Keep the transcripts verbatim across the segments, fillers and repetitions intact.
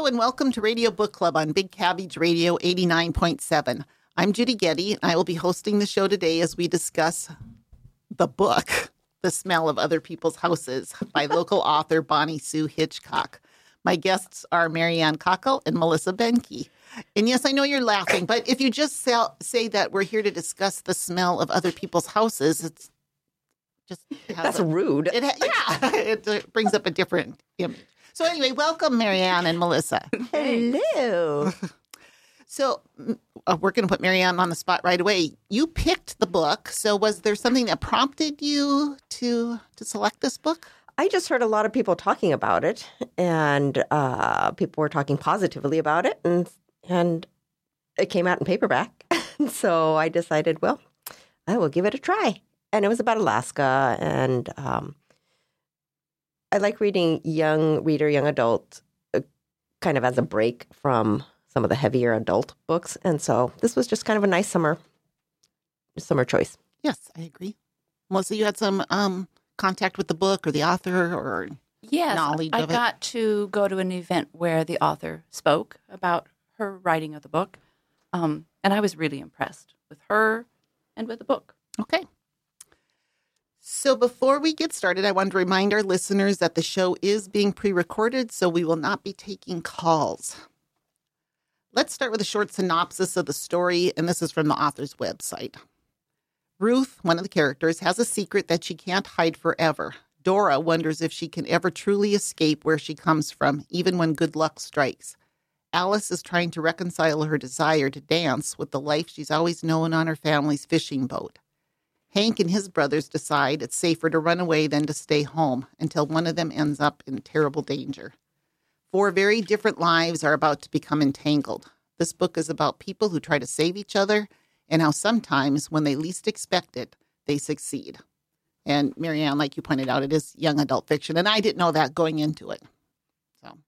and welcome to Radio Book Club on Big Cabbage Radio eighty-nine point seven. I'm Judy Getty, and I will be hosting the show today as we discuss the book, The Smell of Other People's Houses, by local author Bonnie Sue Hitchcock. My guests are Marianne Cockle and Melissa Benke. And yes, I know you're laughing, but if you just say that we're here to discuss the smell of other people's houses, it's just... It That's a, rude. It, yeah, it, it brings up a different image. So anyway, welcome, Marianne and Melissa. Hello. So uh, we're going to put Marianne on the spot right away. You picked the book. So was there something that prompted you to to select this book? I just heard a lot of people talking about it, and uh, people were talking positively about it, and and it came out in paperback. So I decided, well, I will give it a try. And it was about Alaska, and um, I like reading young reader, young adult, uh, kind of as a break from some of the heavier adult books. And so this was just kind of a nice summer summer choice. Yes, I agree. Melissa, you had some um, contact with the book or the author or yes, knowledge I of it? got to go to an event where the author spoke about her writing of the book. Um, and I was really impressed with her and with the book. Okay. So before we get started, I wanted to remind our listeners that the show is being pre-recorded, so we will not be taking calls. Let's start with a short synopsis of the story, and this is from the author's website. Ruth, one of the characters, has a secret that she can't hide forever. Dora wonders if she can ever truly escape where she comes from, even when good luck strikes. Alice is trying to reconcile her desire to dance with the life she's always known on her family's fishing boat. Hank and his brothers decide it's safer to run away than to stay home until one of them ends up in terrible danger. Four very different lives are about to become entangled. This book is about people who try to save each other and how sometimes when they least expect it, they succeed. And Marianne, like you pointed out, it is young adult fiction, and I didn't know that going into it. So,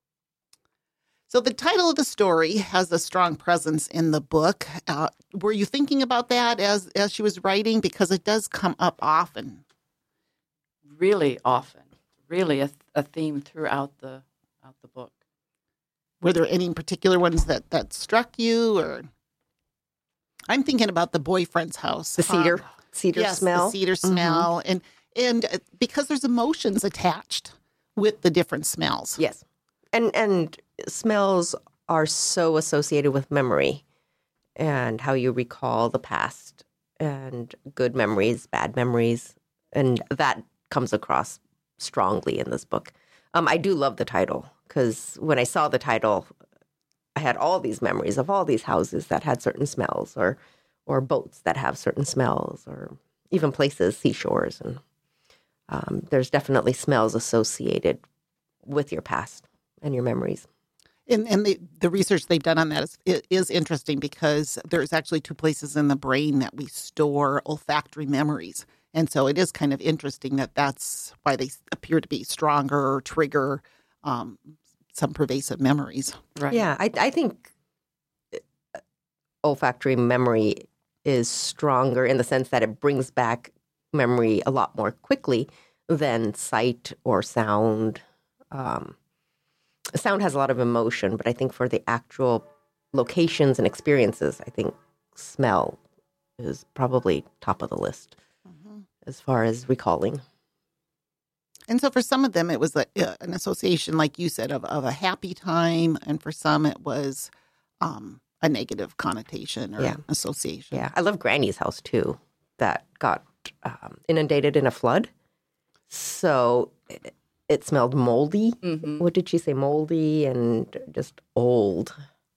so the title of the story has a strong presence in the book. Uh, were you thinking about that as, as she was writing? Because it does come up often. Really often. Really a, a theme throughout the, throughout the book. Were there any particular ones that, that struck you? Or I'm thinking about the boyfriend's house. The cedar, um, cedar yes, smell. the cedar smell. Mm-hmm. And, and uh, because there's emotions attached with the different smells. Yes. And and smells are so associated with memory and how you recall the past and good memories, bad memories. And that comes across strongly in this book. Um, I do love the title because when I saw the title, I had all these memories of all these houses that had certain smells or or boats that have certain smells or even places, seashores. And um, there's definitely smells associated with your past and your memories. And, and the, the research they've done on that is, is interesting because there's actually two places in the brain that we store olfactory memories. And so it is kind of interesting that that's why they appear to be stronger or trigger um, some pervasive memories. Right. Yeah, I, I think olfactory memory is stronger in the sense that it brings back memory a lot more quickly than sight or sound. Um, sound has a lot of emotion, but I think for the actual locations and experiences, I think smell is probably top of the list mm-hmm. as far as recalling. And so for some of them, it was a, an association, like you said, of, of a happy time. And for some, it was um, a negative connotation or yeah. association. Yeah, I love Granny's house, too, that got um, inundated in a flood. So it, it smelled moldy. Mm-hmm. What did she say? Moldy and just old.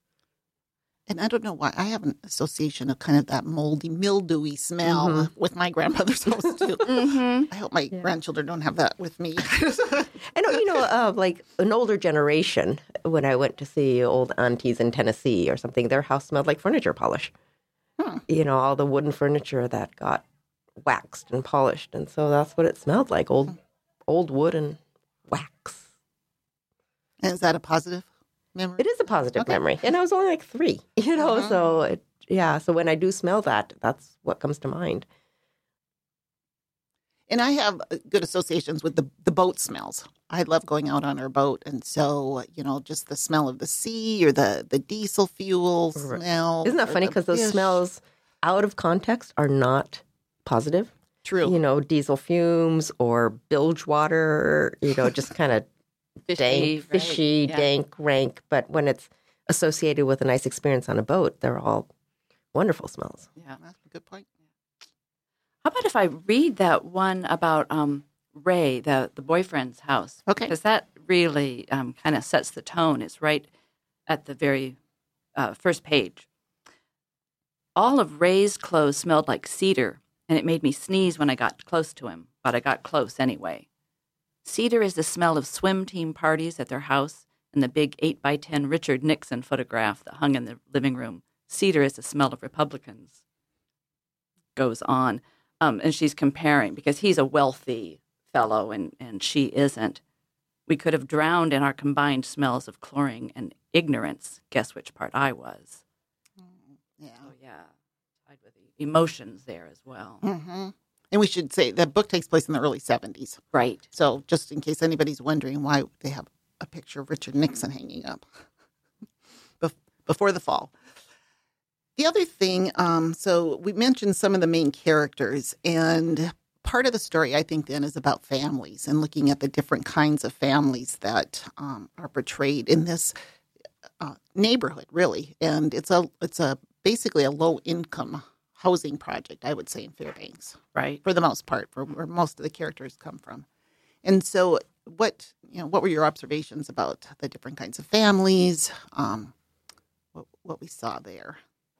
And I don't know why. I have an association of kind of that moldy, mildewy smell mm-hmm. with my grandmother's house, too. mm-hmm. I hope my yeah. grandchildren don't have that with me. And, you know, uh, like an older generation, when I went to see old aunties in Tennessee or something, their house smelled like furniture polish. Hmm. You know, all the wooden furniture that got waxed and polished. And so that's what it smelled like, old, old wood and wax. And is that a positive memory? It is a positive okay. memory. And I was only like three, you know, uh-huh. so it, yeah. So when I do smell that, that's what comes to mind. And I have uh, good associations with the, the boat smells. I love going out on our boat. And so, you know, just the smell of the sea or the, the diesel fuel Right. smell. Isn't that or funny? the Because those fish. smells out of context are not positive. True. You know, diesel fumes or bilge water, you know, just kind of Fishy, dank, right, fishy, yeah. dank, rank. But when it's associated with a nice experience on a boat, they're all wonderful smells. Yeah. That's a good point. How about if I read that one about um, Ray, the, the boyfriend's house? Okay. Because that really um, kind of sets the tone. It's right at the very uh, first page. All of Ray's clothes smelled like cedar, and it made me sneeze when I got close to him, but I got close anyway. Cedar is the smell of swim team parties at their house and the big eight by ten Richard Nixon photograph that hung in the living room. Cedar is the smell of Republicans. Goes on. Um, and she's comparing, because he's a wealthy fellow and, and she isn't. We could have drowned in our combined smells of chlorine and ignorance. Guess which part I was. Yeah. Oh, yeah. Tied with the emotions there as well. Mm-hmm. And we should say the book takes place in the early seventies. Right. So just in case anybody's wondering why they have a picture of Richard Nixon hanging up Bef- before the fall. The other thing, um, so we mentioned some of the main characters, and part of the story, I think, then is about families and looking at the different kinds of families that um, are portrayed in this uh, neighborhood, really. And it's a it's a basically a low income housing project, I would say, in Fairbanks, Right. for the most part, for where most of the characters come from. And so, what you know, what were your observations about the different kinds of families? Um, what what we saw there?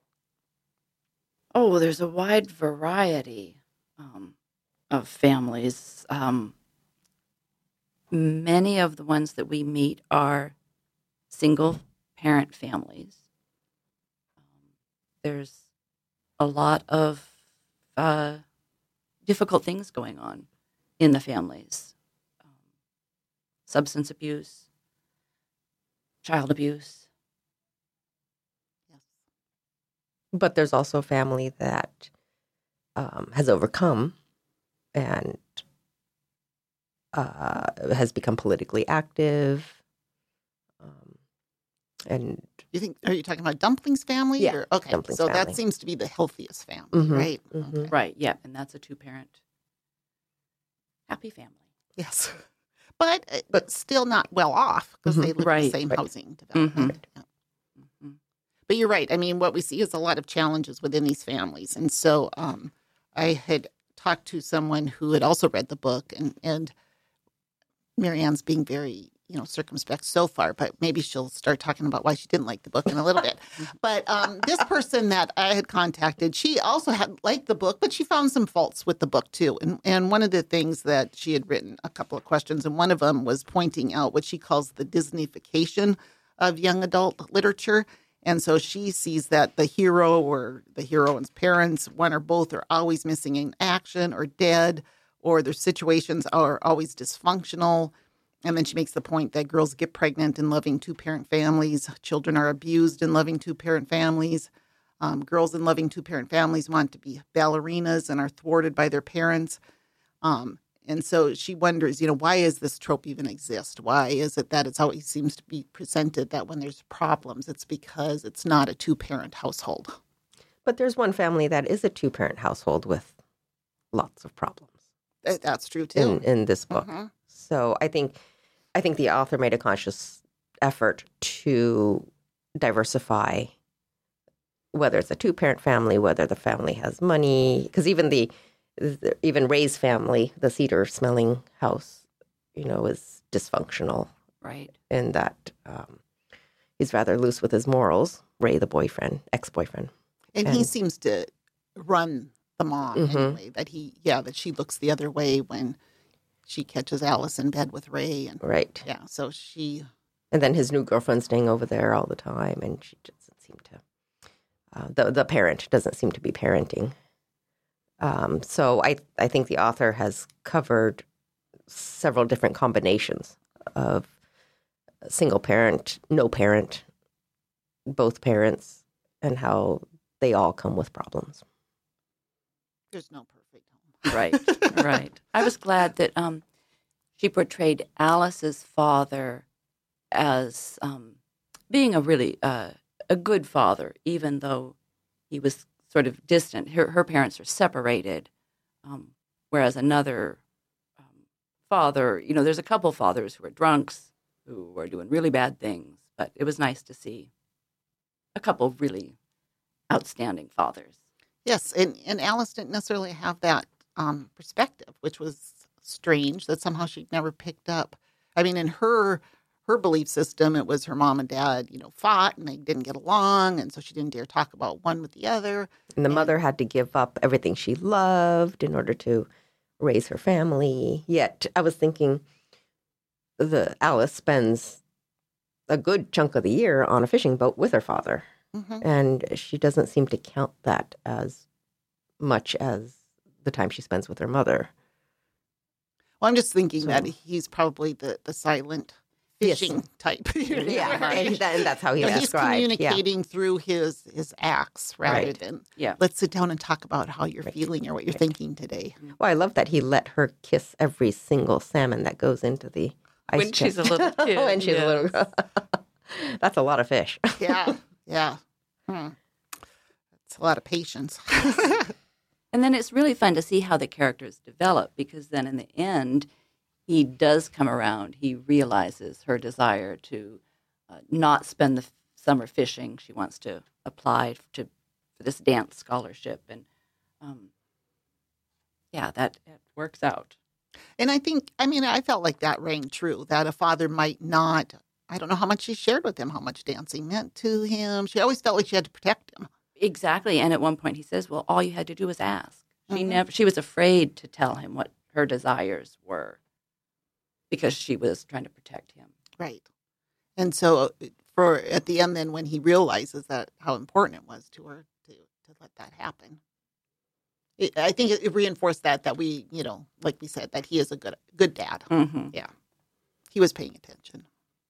Oh, there's a wide variety um, of families. Um, many of the ones that we meet are single parent families. Um, there's a lot of uh, difficult things going on in the families. Um, substance abuse, child abuse. But there's also a family that um, has overcome and uh, has become politically active. Um, and You think? Are you talking about Dumplings family? Yeah, Or, okay. Dumplings so family. that seems to be the healthiest family, Mhm, right? mhm. Okay. Right, yeah, and that's a two-parent happy family. Yes, but uh, but still not well off because Mhm. they live in Right, the same right. housing development. Yeah. Mhm. But you're right. I mean, what we see is a lot of challenges within these families. And so um, I had talked to someone who had also read the book, and, and Marianne's being very, you know, circumspect so far, but maybe she'll start talking about why she didn't like the book in a little bit. But um, this person that I had contacted, she also had liked the book, but she found some faults with the book too. And, and one of the things that she had written a couple of questions, and one of them was pointing out what she calls the Disneyfication of young adult literature. And so she sees that the hero or the heroine's parents, one or both, are always missing in action or dead, or their situations are always dysfunctional. And then she makes the point that girls get pregnant in loving two-parent families. Children are abused in loving two-parent families. Um, girls in loving two-parent families want to be ballerinas and are thwarted by their parents. Um, And so she wonders, you know, why is this trope even exist? Why is it that it's always seems to be presented that when there's problems, it's because it's not a two-parent household? But there's one family that is a two-parent household with lots of problems That- That's true too. in, in this book. Mhm. So I think I think the author made a conscious effort to diversify, whether it's a two-parent family, whether the family has money, because even the, the even Ray's family, the cedar-smelling house, you know, is dysfunctional Right. in that um, he's rather loose with his morals. Ray, the boyfriend, ex-boyfriend. And he And- seems to run the mom Mhm. anyway, that he, yeah, that she looks the other way when she catches Alice in bed with Ray. And Right. yeah, so she, And then his new girlfriend staying over there all the time, and she doesn't seem to. Uh, the the parent doesn't seem to be parenting. Um, so I I think the author has covered several different combinations of single parent, no parent, both parents, and how they all come with problems. there's no perfect home. Right, right. I was glad that um, she portrayed Alice's father as um, being a really uh, a good father, even though he was sort of distant. Her, her parents are separated, um, whereas another um, father, you know, there's a couple fathers who are drunks, who are doing really bad things, but it was nice to see a couple of really outstanding fathers. Yes, and, and Alice didn't necessarily have that um, perspective, which was strange that somehow she'd never picked up. I mean, in her her belief system, it was her mom and dad, you know, fought and they didn't get along, and so she didn't dare talk about one with the other. And the And- mother had to give up everything she loved in order to raise her family. Yet I was thinking the Alice spends a good chunk of the year on a fishing boat with her father. Mhm. And she doesn't seem to count that as much as the time she spends with her mother. Well, I'm just thinking So- that he's probably the, the silent Yes. fishing type. Yeah, and, that, and that's how he You know, he's described. Yeah. communicating through his his acts rather Right. than Yeah. let's sit down and talk about how you're Right. feeling or what you're Right. thinking today. Well, I love that he let her kiss every single salmon that goes into the ice When she's chest. a little kid, when she's a little girl. That's a lot of fish. Yeah, yeah. Hmm. It's a lot of patience. And then it's really fun to see how the characters develop, because then in the end, he does come around. He realizes her desire to uh, not spend the f- summer fishing. She wants to apply to for this dance scholarship, and um, yeah, that, that works out. And I think, I mean, I felt like that rang true, that a father might not, I don't know how much she shared with him, how much dancing meant to him. She always felt like she had to protect him. Exactly. And at one point, he says, "Well, all you had to do was ask." She Mhm. never. She was afraid to tell him what her desires were because she was trying to protect him. Right. And so for at the end then when he realizes that how important it was to her to, to let that happen. It, I think it, it reinforced that, that we, you know, like we said, that he is a good good dad. Mm-hmm. He was paying attention.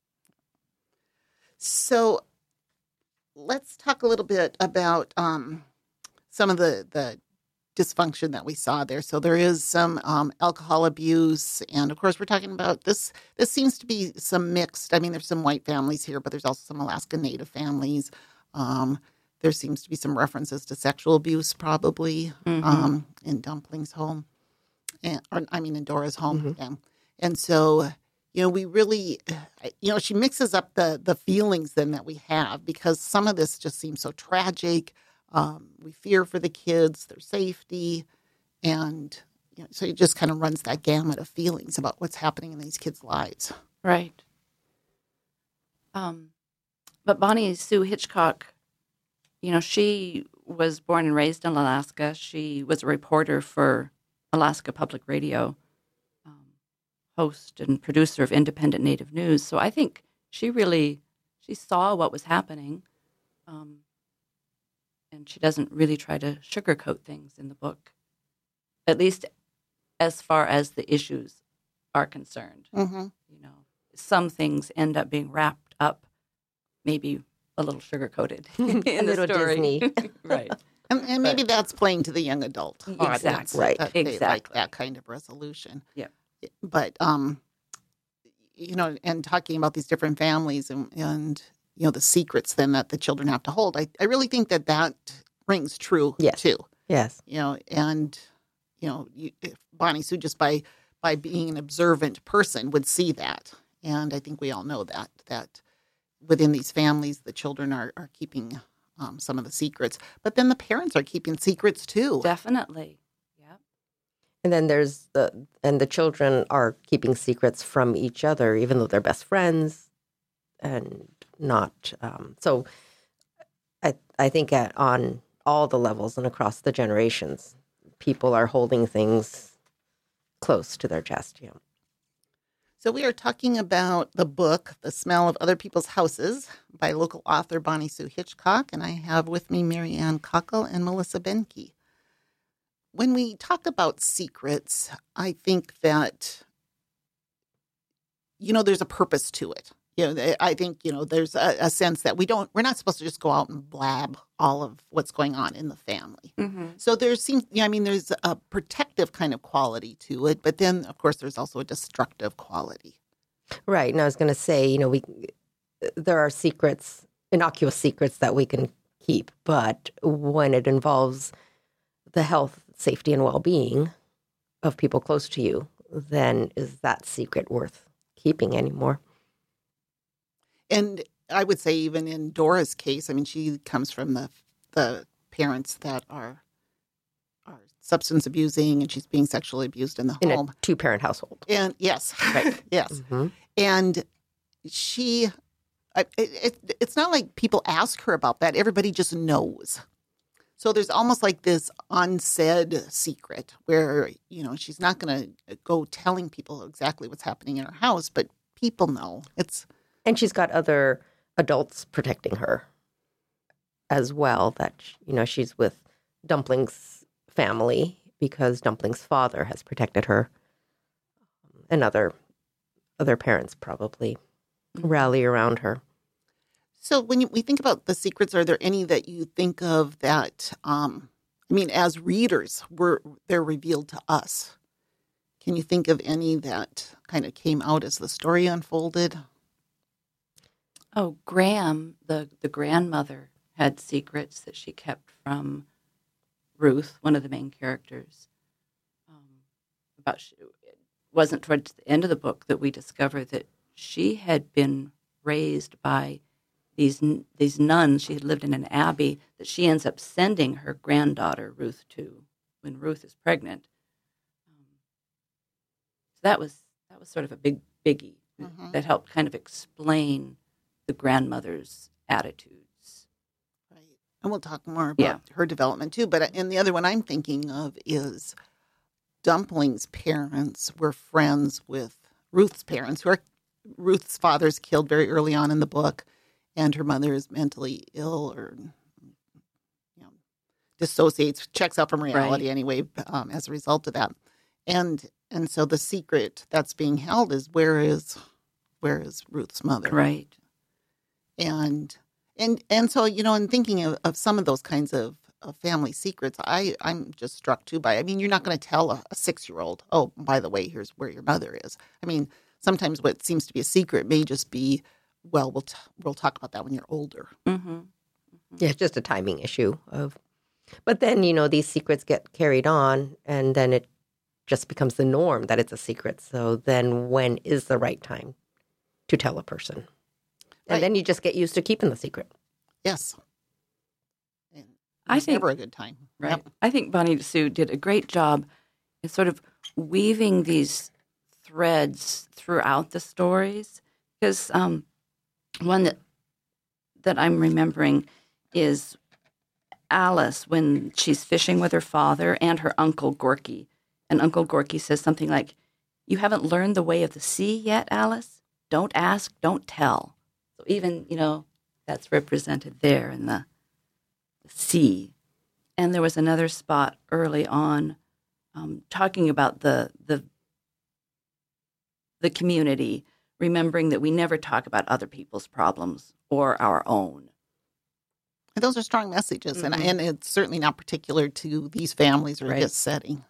So let's talk a little bit about um, some of the, the dysfunction that we saw there. So there is some um, alcohol abuse. And of course, we're talking about this. This seems to be some mixed. I mean, there's some white families here, but there's also some Alaska Native families. Um, there seems to be some references to sexual abuse probably Mhm. um, in Dumpling's home. And, or, I mean, in Dora's home. Mhm. Yeah. And so, you know, we really, you know, she mixes up the the feelings then that we have, because some of this just seems so tragic. Um, we fear for the kids, their safety, and you know, so it just kind of runs that gamut of feelings about what's happening in these kids' lives. Right. Um, but Bonnie Sue Hitchcock, you know, she was born and raised in Alaska. She was a reporter for Alaska Public Radio, um, host and producer of independent Native news. So I think she really, she saw what was happening, um, and she doesn't really try to sugarcoat things in the book, at least as far as the issues are concerned. Mm-hmm. You know, some things end up being wrapped up, maybe a little sugar coated in A the little story. Disney. Right. And, and maybe that's playing to the young adult audience. Exactly. Right. That they like Exactly. that kind of resolution. Yeah. But, um, you know, and talking about these different families and, and, you know, the secrets then that the children have to hold, I, I really think that that rings true Yes. too. Yes. You know, and, you know, you, if Bonnie Sue, just by, by being an observant person, would see that. And I think we all know that, that within these families, the children are, are keeping um, some of the secrets, but then the parents are keeping secrets too. Definitely. Yeah. And then there's the and the children are keeping secrets from each other, even though they're best friends, and not. Um, so, I I think at, on all the levels and across the generations, people are holding things close to their chest. Yeah. So we are talking about the book, The Smell of Other People's Houses, by local author Bonnie Sue Hitchcock, and I have with me Mary Ann Cockle and Melissa Benke. When we talk about secrets, I think that, you know, there's a purpose to it. You know, I think, you know, there's a, a sense that we don't, we're not supposed to just go out and blab all of what's going on in the family. Mm-hmm. So there seems, yeah, I mean, there's a protective kind of quality to it, but then, of course, there's also a destructive quality. Right. And I was going to say, you know, we there are secrets, innocuous secrets that we can keep, but when it involves the health, safety, and well-being of people close to you, then is that secret worth keeping anymore? And I would say even in Dora's case, I mean, she comes from the the parents that are are substance abusing, and she's being sexually abused in the In home. a two-parent household. And yes, Right. yes. Mm-hmm. And she, I- it, it, it's not like people ask her about that. Everybody just knows. So there's almost like this unsaid secret where, you know, she's not going to go telling people exactly what's happening in her house, but people know. It's And she's got other adults protecting her as well, that, you know, she's with Dumpling's family because Dumpling's father has protected her. And other, other parents probably rally around her. So when you, we think about the secrets, are there any that you think of that, um, I mean, as readers, were they're revealed to us? Can you think of any that kind of came out as the story unfolded? Oh, Graham, the, the grandmother, had secrets that she kept from Ruth, one of the main characters. Um, about she, it wasn't towards the end of the book that we discover that she had been raised by these these nuns. She had lived in an abbey that she ends up sending her granddaughter Ruth to when Ruth is pregnant. Um, so that was that was sort of a big biggie Mhm. that helped kind of explain the grandmother's attitudes. Right. And we'll talk more about Yeah. her development too. But and the other one I'm thinking of is Dumpling's parents were friends with Ruth's parents, who are Ruth's father's killed very early on in the book, and her mother is mentally ill or you know dissociates, checks out from reality Right. anyway um, as a result of that. And and so the secret that's being held is where is where is Ruth's mother? Right. And and and so you know, in thinking of, of some of those kinds of, of family secrets, I I'm just struck too by. I mean, you're not going to tell a, a six year old, oh, by the way, here's where your mother is. I mean, sometimes what seems to be a secret may just be, well, we'll t- we'll talk about that when you're older. Mm-hmm. Yeah, it's just a timing issue of, but then, you know, these secrets get carried on and then it just becomes the norm that it's a secret. So then when is the right time to tell a person? And Right. then you just get used to keeping the secret. Yes, and I it's think- never a good time. Right. Yep. I think Bonnie Sue did a great job in sort of weaving these threads throughout the stories. Because um, one that that I'm remembering is Alice when she's fishing with her father and her uncle Gorky. And Uncle Gorky says something like, "You haven't learned the way of the sea yet, Alice? Don't ask, don't tell." So even, you know, that's represented there in the, the sea. And there was another spot early on um, talking about the the the community, remembering that we never talk about other people's problems or our own. And those are strong messages, Mhm. and and it's certainly not particular to these families or Right. this setting.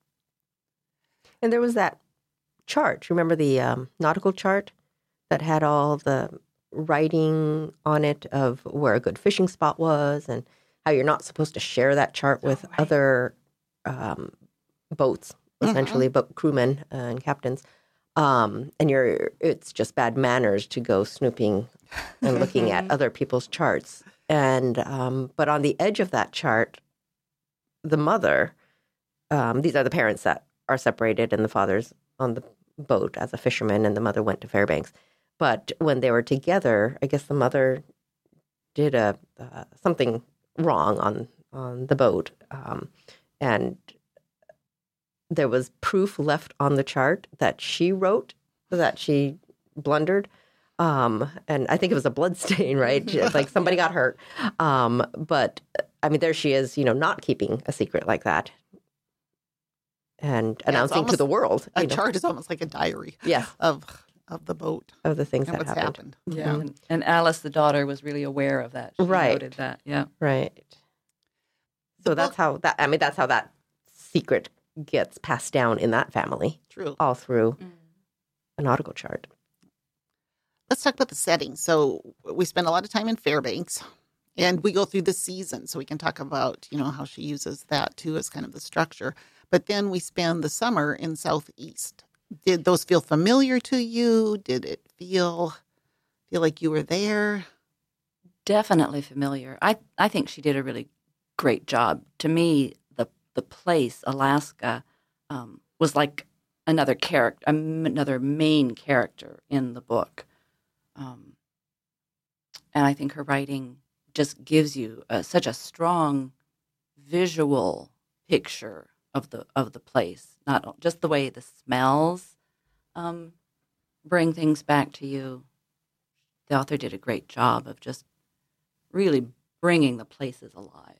And there was that chart. Remember the um, nautical chart that had all the writing on it of where a good fishing spot was and how you're not supposed to share that chart with right. other um, boats, essentially, boat crewmen and captains. Um, and you're it's just bad manners to go snooping and looking at other people's charts. And um, but on the edge of that chart, the mother, um, these are the parents that are separated, and the father's on the boat as a fisherman, and the mother went to Fairbanks. But when they were together, I guess the mother did a uh, something wrong on on the boat, um, and there was proof left on the chart that she wrote that she blundered. Um, and I think it was a blood stain, right? Like somebody got hurt. Um, but I mean, there she is, you know, not keeping a secret like that and Yeah, it's announcing to almost the world. A you know. chart is almost like a diary Yes. of of the boat of the things and that what's happened. happened. Yeah. And, and Alice, the daughter, was really aware of that. She Right. noted that. Yeah. Right. So The that's book- how that, I mean, that's how that secret gets passed down in that family, True. all through Mm. a nautical chart. Let's talk about the setting. So we spend a lot of time in Fairbanks, and we go through the season, so we can talk about, you know, how she uses that too as kind of the structure. But then we spend the summer in Southeast. Did those feel familiar to you? Did it feel feel like you were there? Definitely familiar. I, I think she did a really great job. To me, the the place, Alaska, um, was like another character, another main character in the book. Um, and I think her writing just gives you a, such a strong visual picture of the of the place, not just the way the smells um, bring things back to you. The author did a great job of just really bringing the places alive.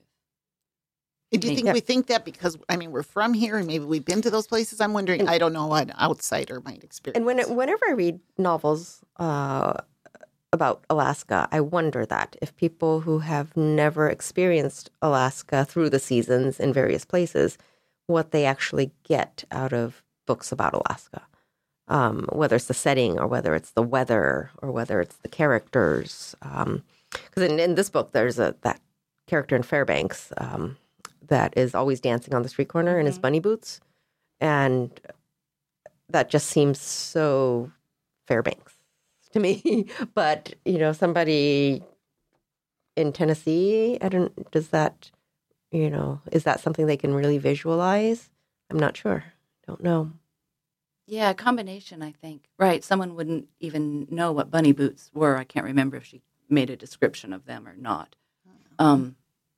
Do you think Yeah. we think that because, I mean, we're from here and maybe we've been to those places? I'm wondering, And- I don't know what an outsider might experience. And when it, whenever I read novels uh, about Alaska, I wonder that if people who have never experienced Alaska through the seasons in various places, what they actually get out of books about Alaska, um, whether it's the setting or whether it's the weather or whether it's the characters. Because in, in this book, there's a that character in Fairbanks um, that is always dancing on the street corner in his bunny boots, and that just seems so Fairbanks to me. But, you know, somebody in Tennessee, I don't, does that, you know, is that something they can really visualize? I'm not sure. Don't know. Yeah, a combination, I think. Right, someone wouldn't even know what bunny boots were. I can't remember if she made a description of them or not. Um,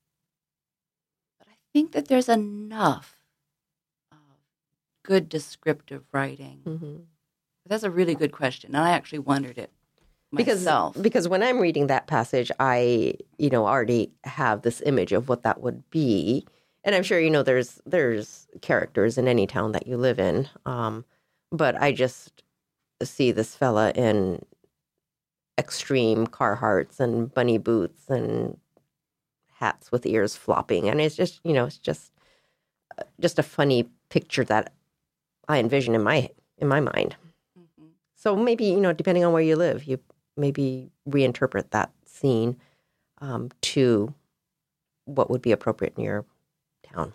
but I think that there's enough of good descriptive writing. Mm-hmm. That's a really good question, and I actually wondered it Because, myself. because when I'm reading that passage, I, you know, already have this image of what that would be. And I'm sure, you know, there's there's characters in any town that you live in. Um, but I just see this fella in extreme Carhartts and bunny boots and hats with ears flopping. And it's just, you know, it's just just a funny picture that I envision in my in my mind. Mhm. So maybe, you know, depending on where you live, you maybe reinterpret that scene um, to what would be appropriate in your town.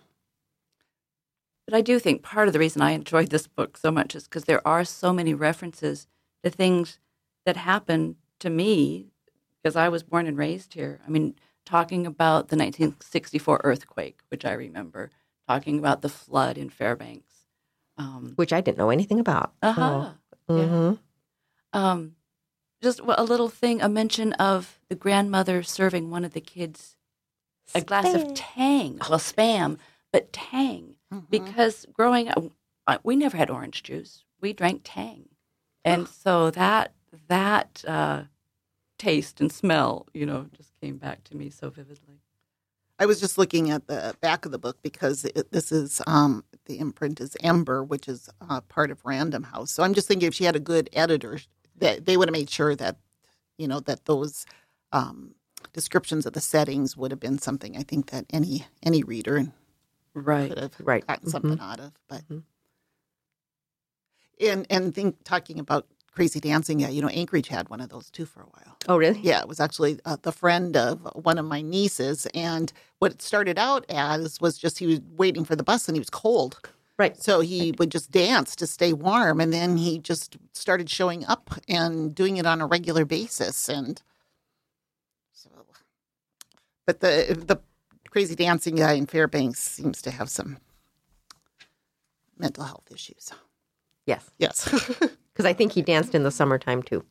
But I do think part of the reason I enjoyed this book so much is because there are so many references to things that happened to me because I was born and raised here. I mean, talking about the nineteen sixty-four earthquake, which I remember, talking about the flood in Fairbanks. Um, Which I didn't know anything about. uh-huh. So, mhm. Um, just a little thing, a mention of the grandmother serving one of the kids a glass of Spam. Tang. Well, Spam, but Tang. Mhm. Because growing up, uh, we never had orange juice. We drank Tang. And so that that uh, taste and smell, you know, just came back to me so vividly. I was just looking at the back of the book because it, this is um, the imprint is Ember, which is uh, part of Random House. So I'm just thinking if she had a good editor, that they would have made sure that, you know, that those um, descriptions of the settings would have been something I think that any any reader Right. could have Right. gotten Mhm. something out of. But Mhm. and and think talking about Crazy Dancing, yeah, you know, Anchorage had one of those too for a while. Oh, really? Yeah, it was actually uh, the friend of one of my nieces. And what it started out as was just he was waiting for the bus and he was cold. Right. So he would just dance to stay warm. And then he just started showing up and doing it on a regular basis. And so, but the, the Crazy Dancing guy in Fairbanks seems to have some mental health issues. Yes. Yes. Because I think he danced in the summertime too.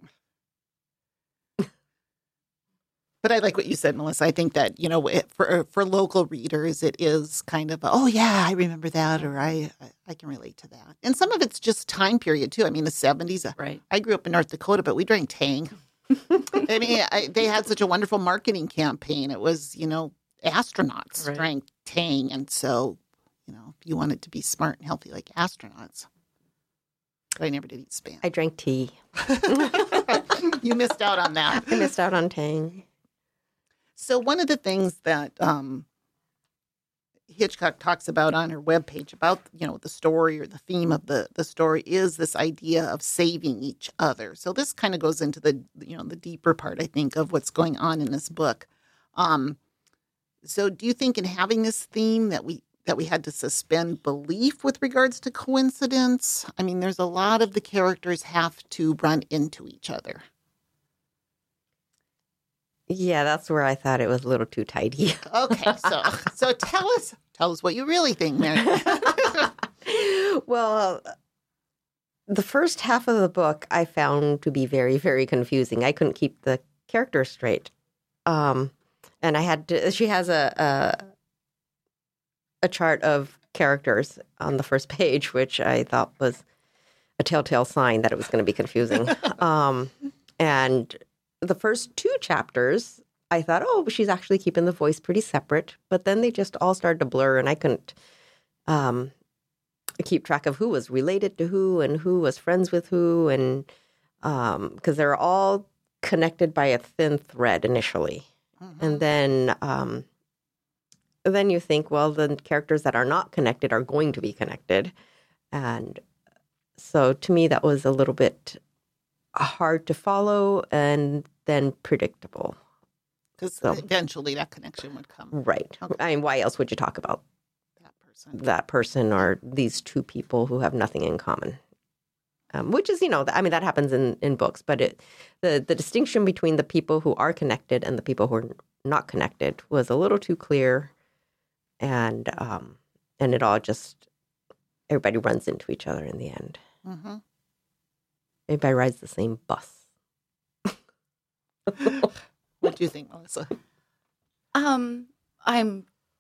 But I like what you said, Melissa. I think that, you know, it- for for local readers, it is kind of, oh, yeah, I remember that, or I, I I can relate to that. And some of it's just time period, too. I mean, the seventies. uh, Right. I grew up in North Dakota, but we drank Tang. I mean, I, they had such a wonderful marketing campaign. It was, you know, astronauts Right. drank Tang. And so, you know, if you wanted to be smart and healthy like astronauts. I never did eat Spam. I drank tea. You missed out on that. I missed out on Tang. So one of the things that um, Hitchcock talks about on her webpage about, you know, the story or the theme of the, the story is this idea of saving each other. So this kind of goes into the, you know, the deeper part, I think, of what's going on in this book. Um, so do you think in having this theme that we that we had to suspend belief with regards to coincidence? I mean, there's a lot of the characters have to run into each other. Yeah, that's where I thought it was a little too tidy. Okay, so so tell us tell us what you really think, Mary. Well, the first half of the book I found to be very, very confusing. I couldn't keep the characters straight. Um, and I had to, she has a, a a chart of characters on the first page, which I thought was a telltale sign that it was going to be confusing. um, and the first two chapters, I thought, oh, she's actually keeping the voice pretty separate. But then they just all started to blur, and I couldn't um, keep track of who was related to who and who was friends with who, and because um, they're all connected by a thin thread initially. Mm-hmm. And then um, then you think, well, the characters that are not connected are going to be connected. And so to me, that was a little bit hard to follow and then predictable. Because so, eventually that connection would come. Right. Okay. I mean, why else would you talk about that person? That person or these two people who have nothing in common? Um, which is, you know, I mean, that happens in, in books, but it, the, the distinction between the people who are connected and the people who are not connected was a little too clear. And um, and it all just, everybody runs into each other in the end. Mm-hmm. Everybody rides the same bus. What do you think, Melissa? Um, I'm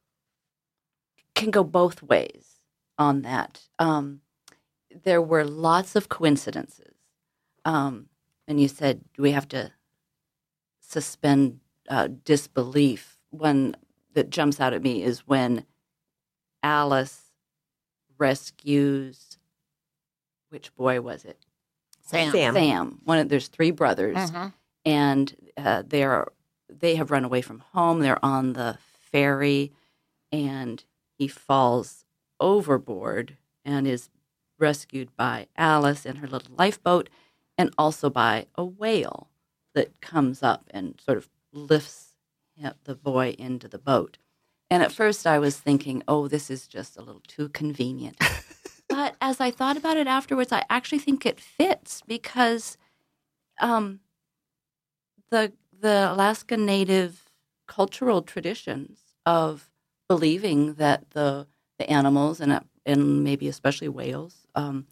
can go both ways on that. Um, there were lots of coincidences, um, and you said we have to suspend uh, disbelief. One that jumps out at me is when Alice rescues, which boy was it? Sam. Sam. Sam. One of, there's three brothers, Mm-hmm. and uh, they're they have run away from home. They're on the ferry, and he falls overboard and is rescued by Alice in her little lifeboat, and also by a whale that comes up and sort of lifts the boy into the boat. And at first I was thinking, oh, this is just a little too convenient. But as I thought about it afterwards, I actually think it fits because um, the the Alaska Native cultural traditions of believing that the the animals and and maybe especially whales um,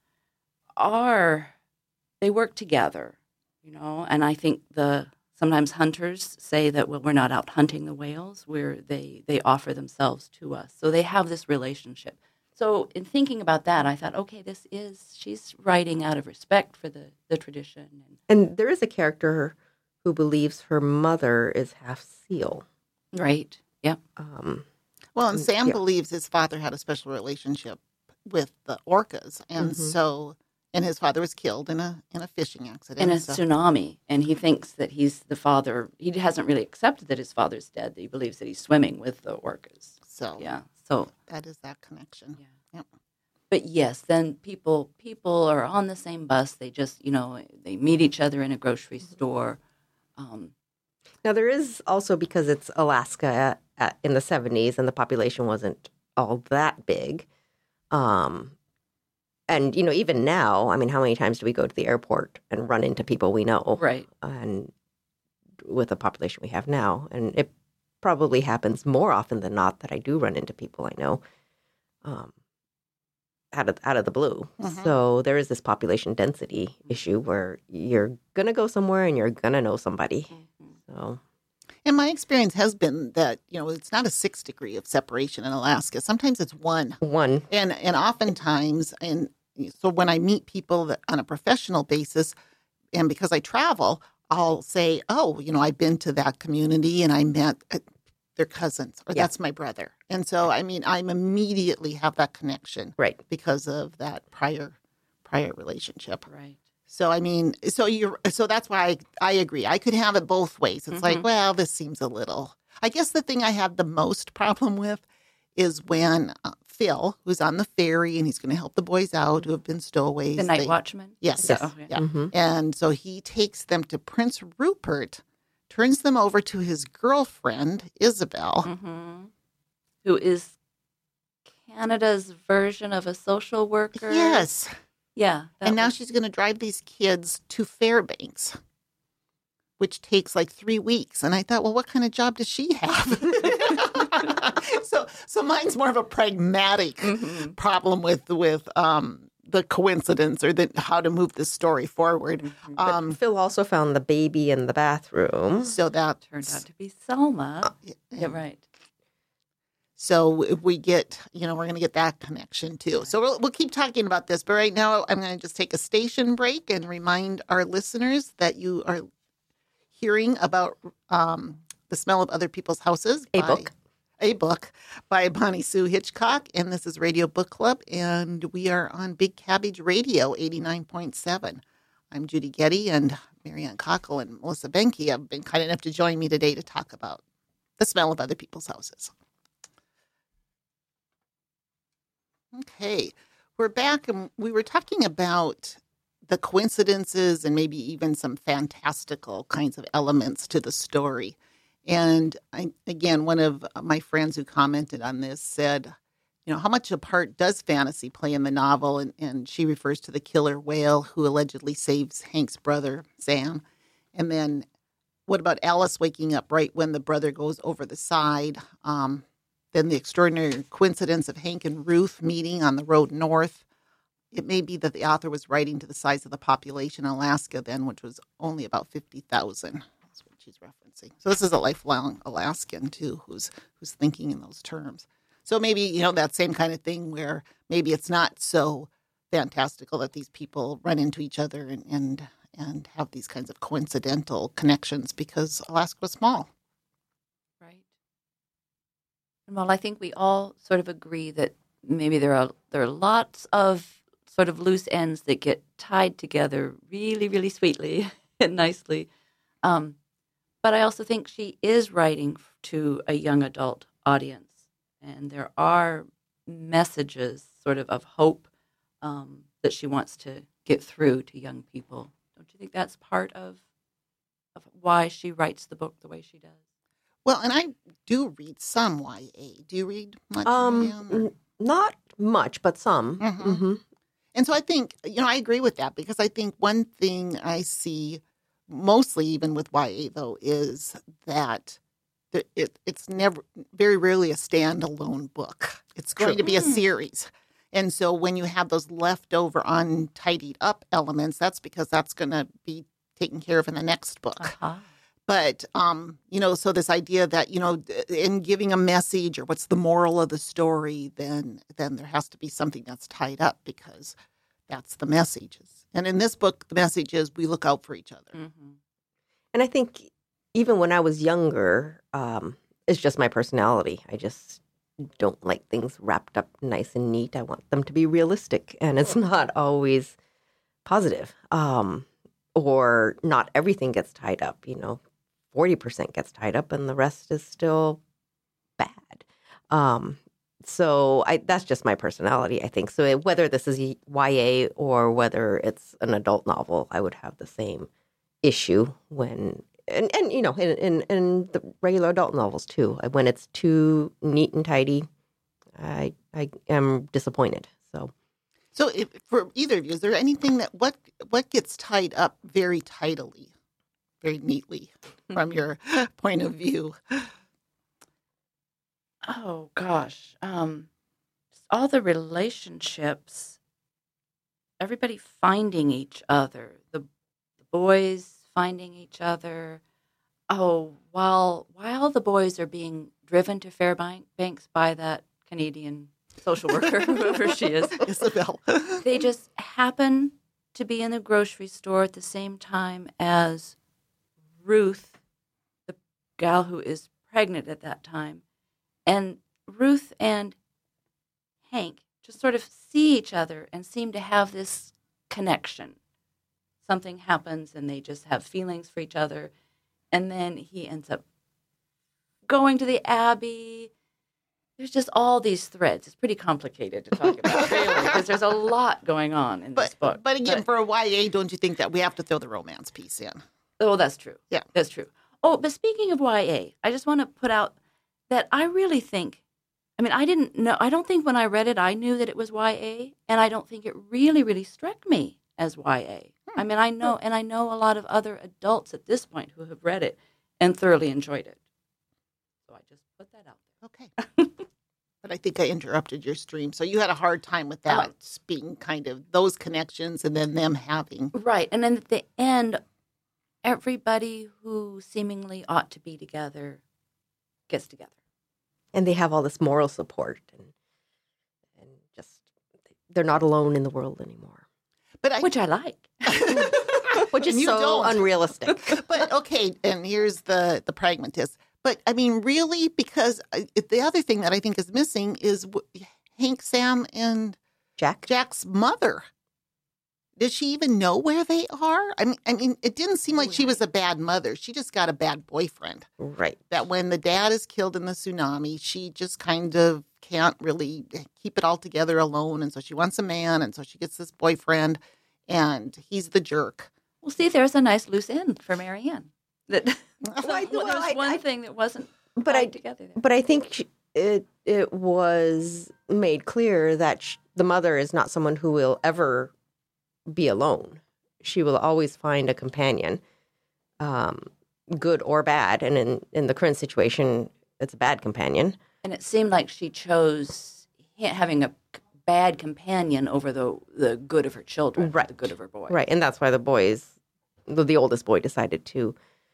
are they work together, you know. And I think the sometimes hunters say that, well, we're not out hunting the whales; we're they they offer themselves to us, so they have this relationship. So in thinking about that, I thought, okay, this is, she's writing out of respect for the, the tradition. And there is a character who believes her mother is half seal. Right, yeah. Um, Well, and Sam yeah. believes his father had a special relationship with the orcas. And Mm-hmm. so, and his father was killed in a in a fishing accident. In a so. tsunami. And he thinks that he's the father. He hasn't really accepted that his father's dead. He believes that he's swimming with the orcas. So Yeah, so. that is that connection. Yeah. Yep. But yes, then people people are on the same bus. They just, you know, they meet each other in a grocery store. Um, now, there is also, because it's Alaska at, at, in the seventies and the population wasn't all that big. Um, and, you know, even now, I mean, how many times do we go to the airport and run into people we know? right. And with the population we have now. And it probably happens more often than not that I do run into people I know. Um, out of out of the blue. Mhm. So there is this population density issue where you're going to go somewhere and you're going to know somebody. So And my experience has been that, you know, it's not a six degree of separation in Alaska. Sometimes it's one. one, And and oftentimes, and so when I meet people that on a professional basis, and because I travel, I'll say, oh, you know, I've been to that community and I met uh, their cousins, or Yeah. that's my brother. And so, I mean, I'm immediately have that connection right. because of that prior prior relationship. Right. So I mean, so you're so that's why I, I agree. I could have it both ways. It's Mhm. like, well, this seems a little. I guess the thing I have the most problem with is when uh, Phil, who's on the ferry and he's going to help the boys out who have been stowaways. The night they- watchman? Yes. Yes. Oh, yeah. Yeah. Mm-hmm. And so he takes them to Prince Rupert, turns them over to his girlfriend, Isabel. Mm-hmm. Who is Canada's version of a social worker? Yes. Yeah. that And now was- she's going to drive these kids to Fairbanks, which takes like three weeks. And I thought, well, what kind of job does she have? so, so mine's more of a pragmatic Mhm. problem with with um, the coincidence or the how to move the story forward. Mhm. But Um, Phil also found the baby in the bathroom. so that Turned out to be Selma. yeah, Yeah, right. So if we get, you know, we're going to get that connection too. So we'll, we'll keep talking about this. But right now, I'm going to just take a station break and remind our listeners that you are hearing about um, The Smell of Other People's Houses. A by- book. A book by Bonnie Sue Hitchcock. And this is Radio Book Club. And we are on Big Cabbage Radio eighty-nine point seven. I'm Judy Getty, and Marianne Cockle and Melissa Benke have been kind enough to join me today to talk about The Smell of Other People's Houses. Okay, we're back, and we were talking about the coincidences and maybe even some fantastical kinds of elements to the story. And I, again, one of my friends who commented on this said, you know, how much a part does fantasy play in the novel? And, and she refers to the killer whale who allegedly saves Hank's brother, Sam. And then what about Alice waking up right when the brother goes over the side? Um, Then the extraordinary coincidence of Hank and Ruth meeting on the road north. It may be that the author was writing to the size of the population in Alaska then, which was only about fifty thousand. That's what she's referencing. So this is a lifelong Alaskan, too, who's who's thinking in those terms. So maybe, you know, that same kind of thing where maybe it's not so fantastical that these people run into each other and, and, and have these kinds of coincidental connections because Alaska was small. Right. Well, I think we all sort of agree that maybe there are there are lots of sort of loose ends that get tied together really, really sweetly and nicely. Um, but I also think she is writing to a young adult audience, and there are messages sort of of hope um, that she wants to get through to young people. Don't you think that's part of of why she writes the book the way she does? Well, and I do read some Y A. Do you read much? Um, Marianne, or- n- not much, but some. Mhm. Mm-hmm. And so I think, you know, I agree with that because I think one thing I see mostly even with Y A, though, is that the, it, it's never, very rarely a standalone book. It's going True. to be a Mm. series. And so when you have those leftover, untidied up elements, that's because that's going to be taken care of in the next book. Uh-huh. But, um, you know, so this idea that, you know, in giving a message or what's the moral of the story, then then there has to be something that's tied up because that's the messages. And in this book, the message is we look out for each other. Mm-hmm. And I think even when I was younger, um, it's just my personality. I just don't like things wrapped up nice and neat. I want them to be realistic, and it's not always positive. Um, or not everything gets tied up, you know. forty percent gets tied up and the rest is still bad. Um, so I, that's just my personality, I think. So whether this is Y A or whether it's an adult novel, I would have the same issue when, and, and you know, in, in, in the regular adult novels too. When it's too neat and tidy, I I am disappointed. So So if, for either of you, is there anything that, what what gets tied up very tidily, very neatly from your point of view? Oh gosh, um, just all the relationships, everybody finding each other, the, the boys finding each other. Oh, while while the boys are being driven to Fairbanks by that Canadian social worker, whoever she is, Isabel. they just happen to be in the grocery store at the same time as Ruth, the gal who is pregnant at that time. And Ruth and Hank just sort of see each other and seem to have this connection. Something happens and they just have feelings for each other. And then he ends up going to the Abbey. There's just all these threads. It's pretty complicated to talk about, really, because there's a lot going on in this But, book. but again, But- for a Y A, don't you think that we have to throw the romance piece in? oh, that's true. Yeah. That's true. Oh, but speaking of Y A, I just want to put out that I really think, I mean, I didn't know, I don't think when I read it, I knew that it was Y A, and I don't think it really, really struck me as Y A. Hmm. I mean, I know, and I know a lot of other adults at this point who have read it and thoroughly enjoyed it. So I just put that out Okay. But I think I interrupted your stream. So you had a hard time with that Um, being kind of those connections and then them having. there. Right. And then at the end, everybody who seemingly ought to be together gets together. And they have all this moral support, and and just they're not alone in the world anymore, But I, Which I like. which is And you so don't. unrealistic. but okay, and here's the the pragmatist. But I mean, really, because I, the other thing that I think is missing is w- Hank, Sam, and Jack, Jack's mother. Does she even know where they are? I mean, I mean, it didn't seem like she was a bad mother. She just got a bad boyfriend. right? That when the dad is killed in the tsunami, she just kind of can't really keep it all together alone, and so she wants a man, and so she gets this boyfriend, and he's the jerk. Well, see, there's a nice loose end for Marianne. That Well, I- well, well, there's I- one I- thing that wasn't But tied I- together there. But I think she, it it was made clear that sh- the mother is not someone who will ever be alone. She will always find a companion, um, good or bad. And in, in the current situation, it's a bad companion. And it seemed like she chose ha- having a c- bad companion over the the good of her children, Right. the good of her boy. Right. And that's why the boys, the, the oldest boy decided to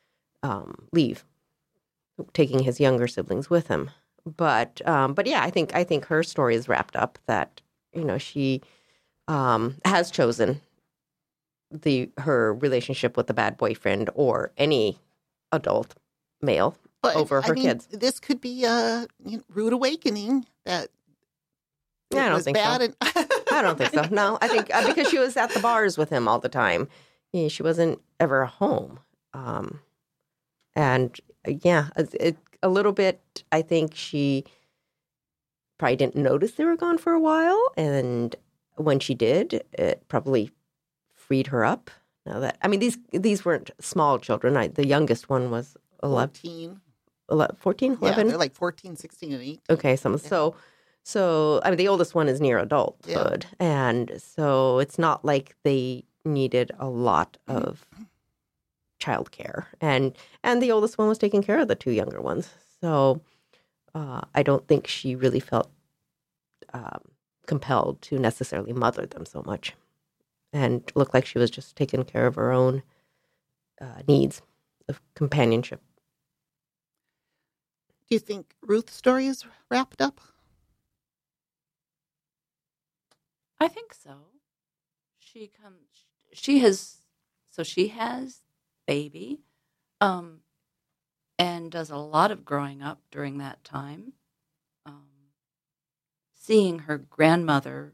um, leave, taking his younger siblings with him. But um, but yeah, I think I think her story is wrapped up that, you know, she um, has chosen the her relationship with the bad boyfriend or any adult male But, over I her mean, kids. This could be a you know, rude awakening that Yeah, I it don't was think so. bad. And I don't think so. No, I think uh, because she was at the bars with him all the time. Yeah, she wasn't ever home. Um, and uh, yeah, it, it, a little bit, I think she probably didn't notice they were gone for a while. And when she did, it probably freed her up. Now that, I mean, these these weren't small children. I, the youngest one was eleven, fourteen. eleven fourteen, Yeah, eleven. they're like fourteen, sixteen, and eighteen. Okay, some so so I mean the oldest one is near adulthood, and so it's not like they needed a lot of childcare, and and the oldest one was taking care of the two younger ones. So uh, I don't think she really felt um, compelled to necessarily mother them so much, and looked like she was just taking care of her own uh, needs of companionship. Do you think Ruth's story is wrapped up? I think so. She comes. She has. So she has baby, um, and does a lot of growing up during that time. Um, seeing her grandmother.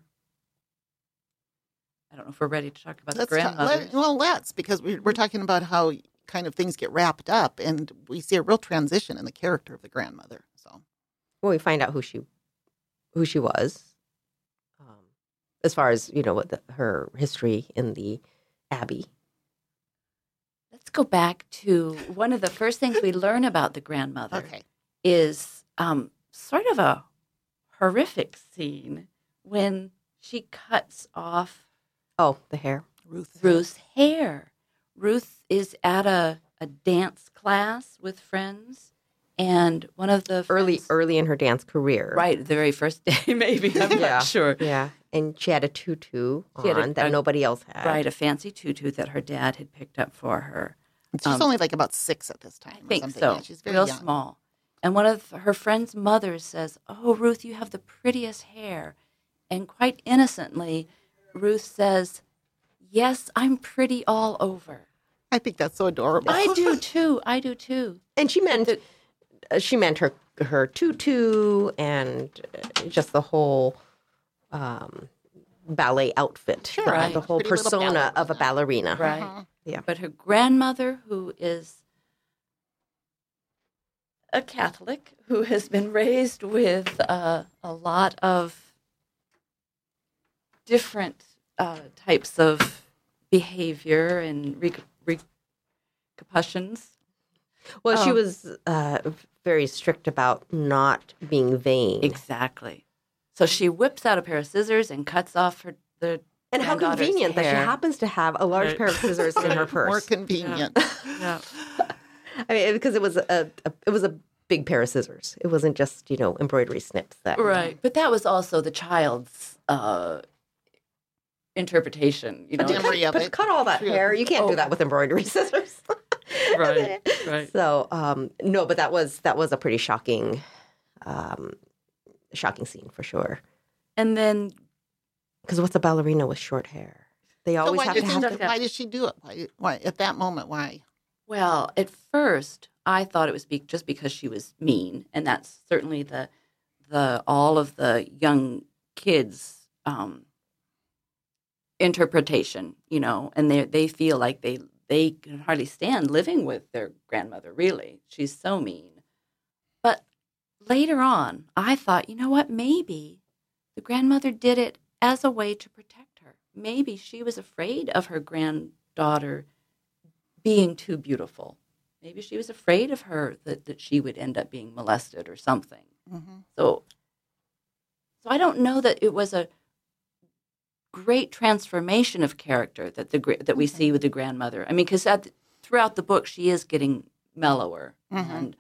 I don't know if we're ready to talk about Let's the ta- grandmother. let- well, let's because we're, we're talking about how kind of things get wrapped up, and we see a real transition in the character of the grandmother. So Well, we find out who she who she was, um, as far as you know, what the, her history in the Abbey. Let's go back to one of the first things we learn about the grandmother. okay, Is um, sort of a horrific scene when she cuts off Oh, the hair. Ruth. Ruth's hair. Ruth is at a, a dance class with friends, and one of the Early, friends- early in her dance career. right, the very first day, maybe. I'm Yeah. not sure. Yeah, and she had a tutu She had a- on that a- nobody else had. Right, a fancy tutu that her dad had picked up for her. She's Um, only like about six at this time. I or think something. so. Yeah, she's very real young. small. And one of her friend's mothers says, "Oh, Ruth, you have the prettiest hair." And quite innocently, Ruth says, "Yes, I'm pretty all over." I think that's so adorable. I do too. I do too. And she meant uh, she meant her her tutu and uh, just the whole um, ballet outfit, Sure. the, Right. the whole Pretty little persona of a ballerina. ballerina. Right. Uh-huh. Yeah. But her grandmother, who is a Catholic, who has been raised with uh, a lot of different uh, types of behavior and re- repercussions. Well, she Um, was uh, very strict about not being vain. Exactly. So she whips out a pair of scissors and cuts off her the And how granddaughter's convenient that she hair. happens to have a large Right. pair of scissors in her purse. More convenient. Yeah. I mean, because it was a, a it was a big pair of scissors. It wasn't just, you know, embroidery snips. That Right. But that was also the child's uh, interpretation. You know, A memory of But it. cut all that True. hair. You can't Oh. do that with embroidery scissors. Right, right. So um, no, but that was that was a pretty shocking, um, shocking scene for sure. And then Because what's a ballerina with short hair? They So always why have did, to you have. think- why did she do it? Why, why at that moment? Why? Well, at first, I thought it was be- just because she was mean, and that's certainly the the all of the young kids' um, interpretation. You know, and they they feel like they they can hardly stand living with their grandmother. Really, she's so mean. But later on, I thought, you know what? Maybe the grandmother did it as a way to protect her. Maybe she was afraid of her granddaughter being too beautiful. Maybe she was afraid of her that, that she would end up being molested or something. Mm-hmm. So, so I don't know that it was a great transformation of character that the gra- that we Okay. see with the grandmother. I mean, because throughout the book, she is getting mellower Mhm. and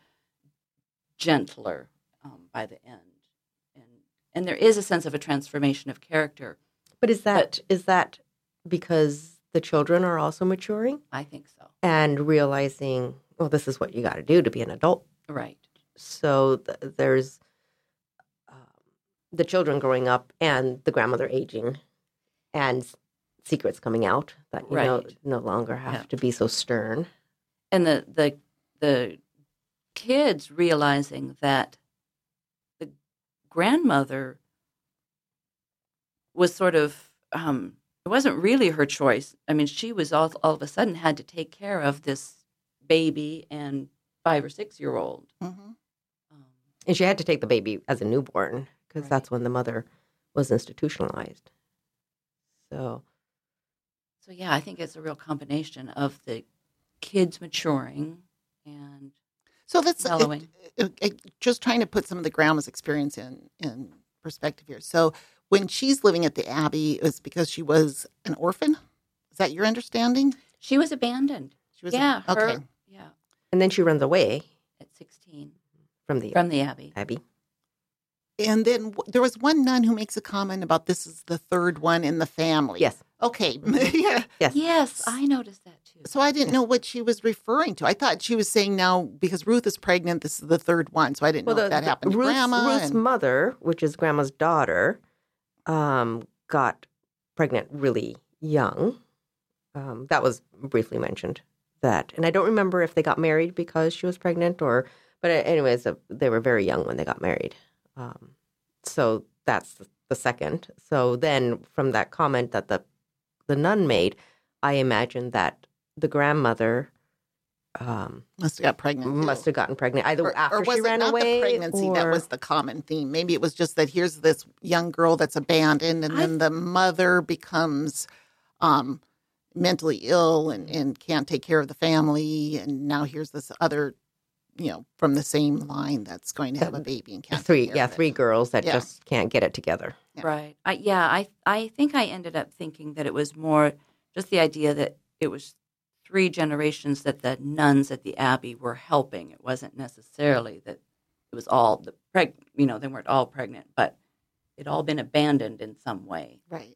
gentler um, by the end, and and there is a sense of a transformation of character. But is that is that because the children are also maturing I think so. and realizing, well, this is what you got to do to be an adult. Right. So th- there's um, the children growing up and the grandmother aging, and secrets coming out that you know Right. no longer have Yeah. to be so stern. And the the the kids realizing that the grandmother was sort of um, it wasn't really her choice. I mean, she was all all of a sudden had to take care of this baby and five or six year old. Mm-hmm. Um, And she had to take the baby as a newborn because Right. that's when the mother was institutionalized. So so yeah, I think it's a real combination of the kids maturing and So that's Mellowing. it- it- it- just trying to put some of the grandma's experience in in perspective here. So when she's living at the Abbey, it was because she was an orphan. Is that your understanding? she was abandoned. She was Yeah. A, okay. her- yeah. and then she runs away At sixteen from the from the Abbey. abbey. And then w- there was one nun who makes a comment about this is the third one in the family. Yes, Okay. yeah. yes. Yes, I noticed that too. So I didn't know what she was referring to. I thought she was saying now because Ruth is pregnant, this is the third one. So I didn't know if that happened to Ruth's, grandma. Ruth's and- mother, which is grandma's daughter, um, got pregnant really young. Um, that was briefly mentioned. That, and I don't remember if they got married because she was pregnant, or. But anyways, uh, they were very young when they got married. Um, so that's the, the second. So then, from that comment that the the nun made, I imagined that the grandmother um, must have got pregnant. too. must have gotten pregnant either Or, after or was she it ran not away. the pregnancy that or- was the common theme? Maybe it was just that here's this young girl that's abandoned, and I- then the mother becomes um, mentally ill and, and can't take care of the family, and now here's this other, you know, from the same line that's going to have a baby and can't. three, take care yeah, of it. three girls that Yeah. just can't get it together. Yeah. Right. I, yeah, I I think I ended up thinking that it was more just the idea that it was three generations that the nuns at the Abbey were helping. It wasn't necessarily that it was all the preg, you know, they weren't all pregnant, but it all been abandoned in some way. Right.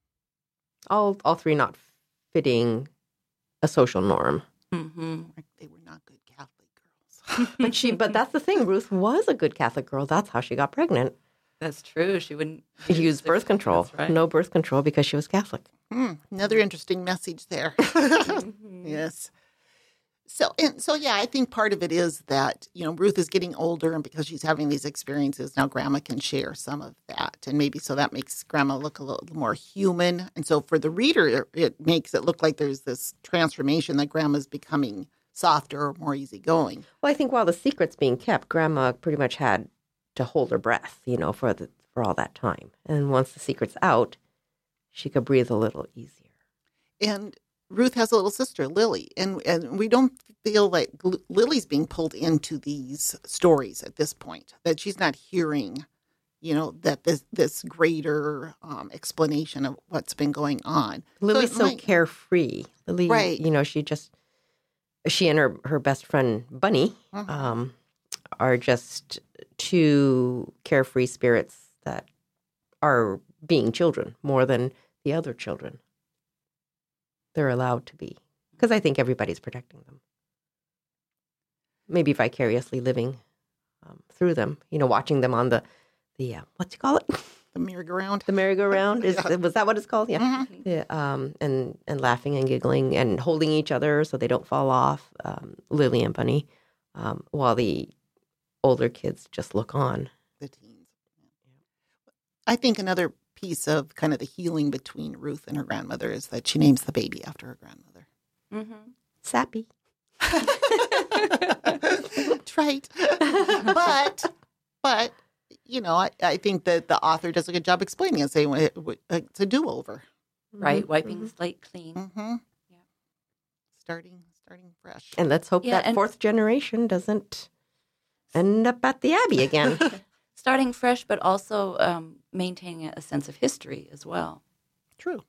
All, all three not fitting a social norm. Mm-hmm. Like they were not good Catholic girls. But she, but that's the thing. Ruth was a good Catholic girl. That's how she got pregnant. That's true. She wouldn't She used birth control. That's right. No birth control because she was Catholic. Hmm, another interesting message there. Mhm. Yes. So, and so, yeah, I think part of it is that, you know, Ruth is getting older, and because she's having these experiences, now Grandma can share some of that. And maybe so that makes Grandma look a little more human. And so for the reader, it makes it look like there's this transformation that Grandma's becoming softer or more easygoing. Well, I think while the secret's being kept, Grandma pretty much had to hold her breath, you know, for the for all that time. And once the secret's out, she could breathe a little easier. And Ruth has a little sister, Lily, and and we don't feel like Lily's being pulled into these stories at this point, that she's not hearing, you know, that this this greater um, explanation of what's been going on. Lily's it so might- carefree. Lily, Right. you know, she just, she and her, her best friend, Bunny, Mhm. um, are just two carefree spirits that are being children more than the other children. They're allowed to be, because I think everybody's protecting them. Maybe vicariously living um, through them, you know, watching them on the, the uh, what do you call it? The merry-go-round. The merry-go-round? Is, Yeah. Was that what it's called? Yeah. Mhm. Yeah, um, and and laughing and giggling and holding each other so they don't fall off, um, Lily and Bunny, um, while the older kids just look on. The teens. I think another piece of kind of the healing between Ruth and her grandmother is that she names the baby after her grandmother. Mm-hmm. Sappy. That's right. But, but, you know, I, I think that the author does a good job explaining it, saying it, it's a do-over. Right, Mhm, wiping mhm. the slate clean. Mm-hmm. Yeah. Starting, starting fresh. And let's hope Yeah, that and- fourth generation doesn't end up at the Abbey again. Starting fresh, but also um, maintaining a sense of history as well. True.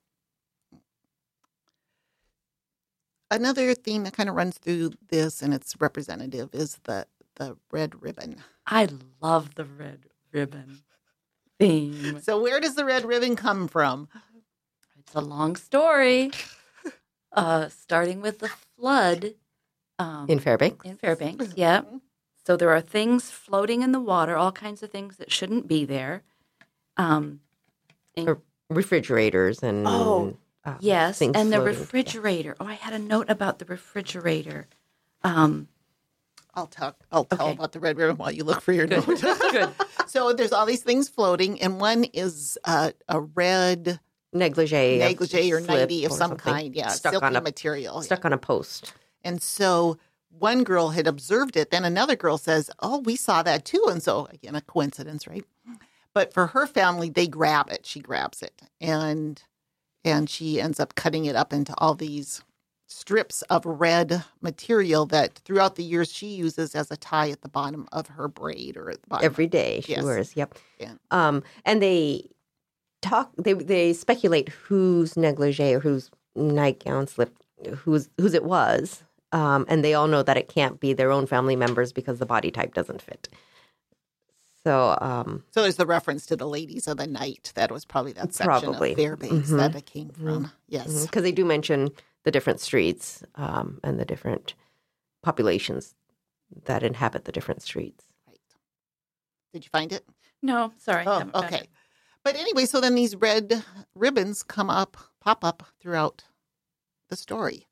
Another theme that kind of runs through this, and it's representative, is the the red ribbon. I love the red ribbon theme. So where does the red ribbon come from? It's a long story, uh, starting with the flood um, In Fairbanks. in Fairbanks. Yeah. So there are things floating in the water, all kinds of things that shouldn't be there. Um, and- Or refrigerators and Oh, um, yes, things and the floating. refrigerator. Oh, I had a note about the refrigerator. Um, I'll talk. I'll tell Okay. about the red ribbon while you look for your Good. note. Good. So there's all these things floating, and one is uh, a red negligee, of negligee or slip nightie of or some something kind. Yeah, stuck silky on a material. stuck on a post. And so one girl had observed it. Then another girl says, "Oh, we saw that too." And so again, a coincidence, right? But for her family, they grab it. She grabs it, and and she ends up cutting it up into all these strips of red material that throughout the years she uses as a tie at the bottom of her braid or at the bottom. Every day she Yes. wears. Yep. Yeah. Um, and they talk. They they speculate whose negligee or whose nightgown slip, whose whose it was. Um, and they all know that it can't be their own family members because the body type doesn't fit. So um, So there's the reference to the ladies of the night. That was probably that section Probably. of Fairbanks Mhm. that it came from. Yes. because they do mention the different streets um, and the different populations that inhabit the different streets. Right. Did you find it? no, sorry. Oh, haven't found okay. it. But anyway, so then these red ribbons come up, pop up throughout the story.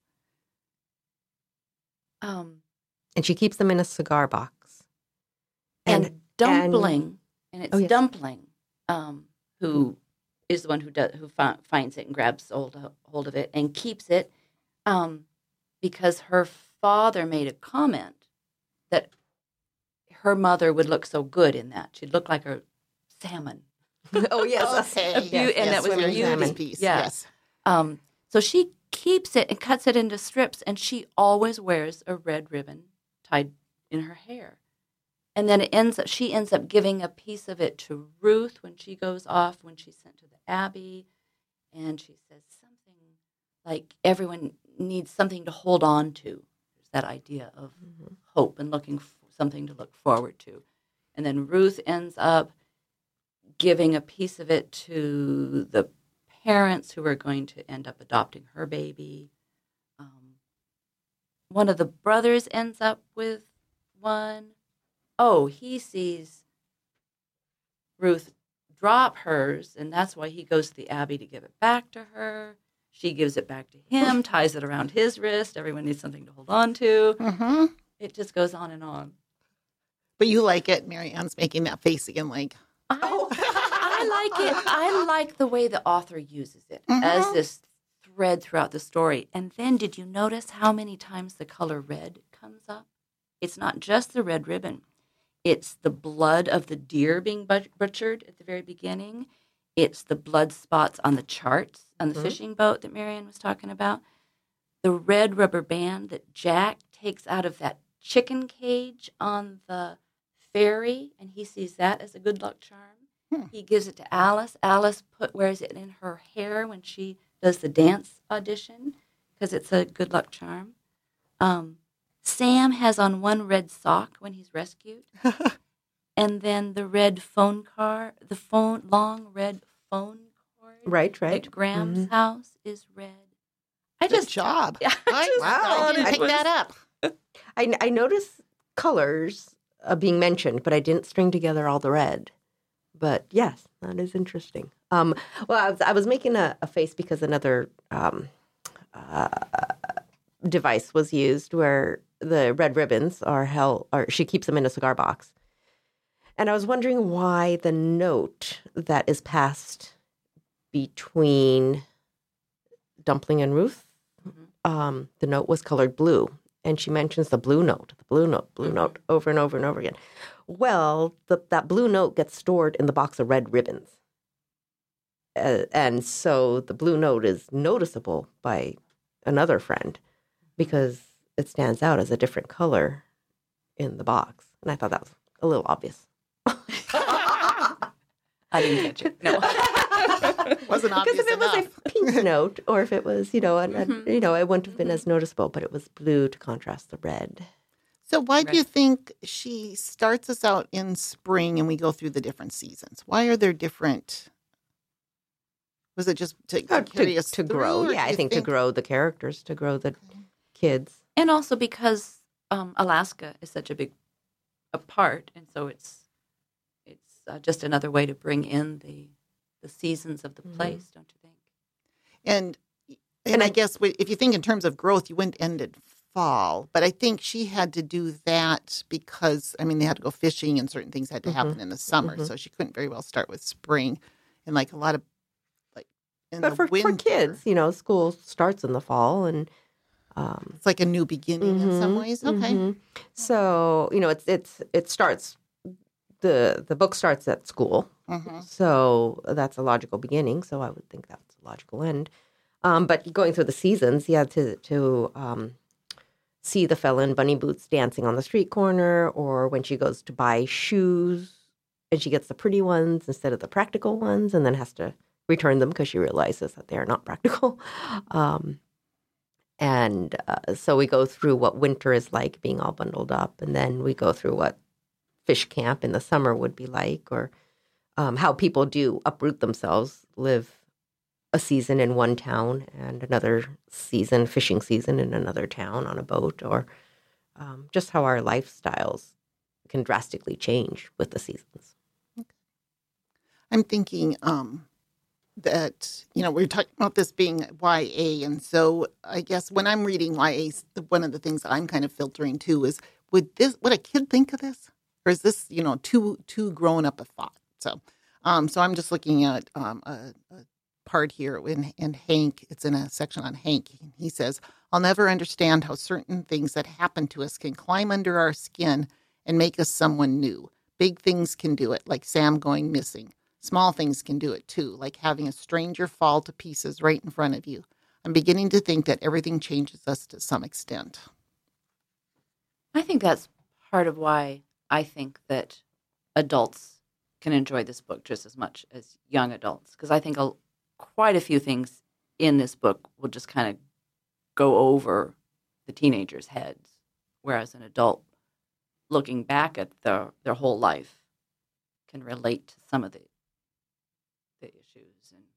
Um, And she keeps them in a cigar box. and, Dumpling, and, it's Oh, yes. Dumpling um, who is the one who does who fi- finds it and grabs hold of, hold of it and keeps it um, because her father made a comment that her mother would look so good in that. She'd look like a salmon. Oh yes, Okay. A beau- and that was swimming beauty. salmon piece. Yeah. Yes. Um, so she keeps it and cuts it into strips, and she always wears a red ribbon tied in her hair. And then it ends up, she ends up giving a piece of it to Ruth when she goes off, when she's sent to the Abbey. And she says something like everyone needs something to hold on to. There's that idea of Mhm. hope and looking for something to look forward to. And then Ruth ends up giving a piece of it to the parents who are going to end up adopting her baby. Um, one of the brothers ends up with one. Oh, he sees Ruth drop hers, and that's why he goes to the Abbey to give it back to her. She gives it back to him, ties it around his wrist. Everyone needs something to hold on to. Mm-hmm. It just goes on and on. But you like it. Mary Ann's making that face again, like, I, I like it. I like the way the author uses it Mhm. as this thread throughout the story. And then did you notice how many times the color red comes up? It's not just the red ribbon. It's the blood of the deer being but- butchered at the very beginning. It's the blood spots on the charts on the Mhm. fishing boat that Marianne was talking about. The red rubber band that Jack takes out of that chicken cage on the ferry, and he sees that as a good luck charm. Hmm. He gives it to Alice. Alice put wears it in her hair when she does the dance audition because it's a good luck charm. Um, Sam has on one red sock when he's rescued. And then the red phone car, the phone, long red phone cord Right, right. at Graham's Mhm. house is red. I good just job. Yeah, I, just wow, I thought didn't it pick was- that up. I, I noticed colors uh, being mentioned, but I didn't string together all the red. But yes, that is interesting. Um, well, I was, I was making a, a face because another um, uh, device was used where the red ribbons are held, or she keeps them in a cigar box. And I was wondering why the note that is passed between Dumpling and Ruth, Mhm. um, the note was colored blue. And she mentions the blue note, the blue note, blue Mhm. note over and over and over again. Well, the, that blue note gets stored in the box of red ribbons. Uh, and so the blue note is noticeable by another friend because it stands out as a different color in the box. And I thought that was a little obvious. I didn't catch it. No. Wasn't obvious Because if it was enough. a pink note, or if it was, you know, a, a- Mhm. you know, it wouldn't have been Mhm. as noticeable. But it was blue to contrast the red. So why do you Right. think she starts us out in spring and we go through the different seasons? Why are there different? Was it just to, Uh, carry to, us to through, grow, or yeah, do I you think, to grow the characters, to grow the kids. And also because um, Alaska is such a big a part, and so it's it's uh, just another way to bring in the the seasons of the Mhm. place, don't you think? And and, And I, I- guess wi- if you think in terms of growth, you wouldn't end at fall. But I think she had to do that because I mean they had to go fishing and certain things had to Mhm. happen in the summer, Mhm. so she couldn't very well start with spring. And like a lot of like in But the for, winter, for kids, you know, school starts in the fall, and um, it's like a new beginning in some mhm, ways. Okay, mhm. So you know, it's it's it starts the the book starts at school, Mhm. so that's a logical beginning. So I would think that's a logical end. Um, but going through the seasons, yeah, to to um, see the fella in bunny boots dancing on the street corner, or when she goes to buy shoes and she gets the pretty ones instead of the practical ones, and then has to return them because she realizes that they are not practical. Um, and uh, so we go through what winter is like, being all bundled up, and then we go through what fish camp in the summer would be like, or um, how people do uproot themselves, live a season in one town and another season, fishing season, in another town on a boat, or um, just how our lifestyles can drastically change with the seasons. I'm thinking um, that, you know, we are talking about this being Y A. And so I guess when I'm reading Y A, one of the things I'm kind of filtering too is would this, would a kid think of this? Or is this, you know, too, too grown up a thought? So, um, so I'm just looking at um, a, a part here in, in Hank. It's in a section on Hank. He says, I'll never understand how certain things that happen to us can climb under our skin and make us someone new. Big things can do it, like Sam going missing. Small things can do it too, like having a stranger fall to pieces right in front of you. I'm beginning to think that everything changes us to some extent. I think that's part of why I think that adults can enjoy this book just as much as young adults, because I think a, quite a few things in this book will just kind of go over the teenagers' heads, whereas an adult looking back at their, their whole life can relate to some of the the issues. And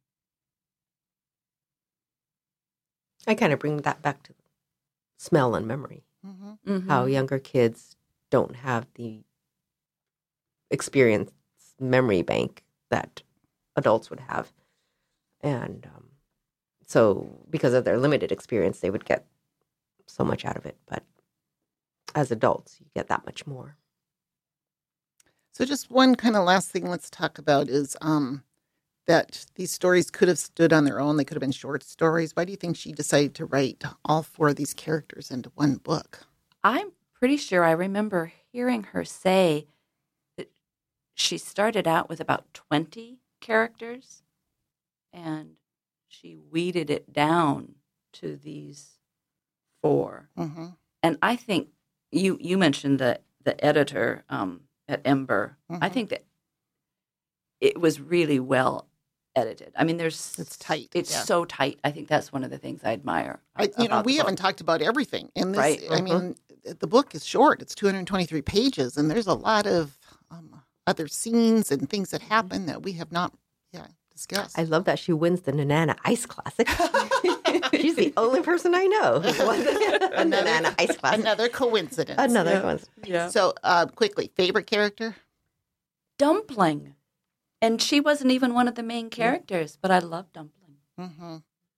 I kind of bring that back to smell and memory. Mm-hmm. Mhm. How younger kids don't have the experience memory bank that adults would have. And um, So because of their limited experience, they would get so much out of it. But as adults, you get that much more. So just one kind of last thing let's talk about is um, that these stories could have stood on their own. They could have been short stories. Why do you think she decided to write all four of these characters into one book? I'm pretty sure I remember hearing her say that she started out with about twenty characters and she weeded it down to these four. Mm-hmm. And I think you, you mentioned the, the editor um, at Ember. Mm-hmm. I think that it was really well edited. I mean, there's It's tight. It's yeah. so tight. I think that's one of the things I admire. I, you know, about we the book. haven't talked about everything in this. Right. I Mhm. mean, the book is short. It's two hundred twenty-three pages, and there's a lot of um, other scenes and things that happen that we have not yeah, discussed. I love that she wins the Nanana Ice Classic. She's the only person I know who won the Another- Nanana Ice Classic. Another coincidence. Another Yeah. one. Yeah. So, uh, quickly, favorite character? Dumpling. And she wasn't even one of the main characters, but I love Dumpling. Mm-hmm.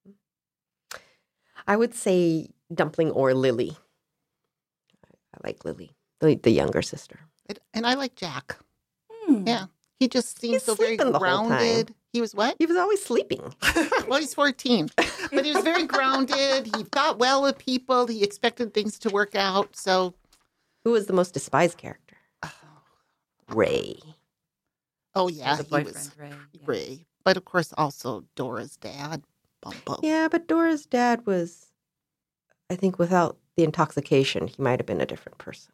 I would say Dumpling or Lily. I like Lily, the, the younger sister. And I like Jack. Hmm. Yeah. He just seems He's so very sleeping the whole grounded. He was what? He was always sleeping. Well, he's fourteen. But he was very grounded. He thought well of people. He expected things to work out. So, Who was the most despised character? Ray. oh, yeah, the he boyfriend, was Ray. Yeah. Ray. But, of course, also Dora's dad, Bumpo. Yeah, but Dora's dad was, I think without the intoxication, he might have been a different person.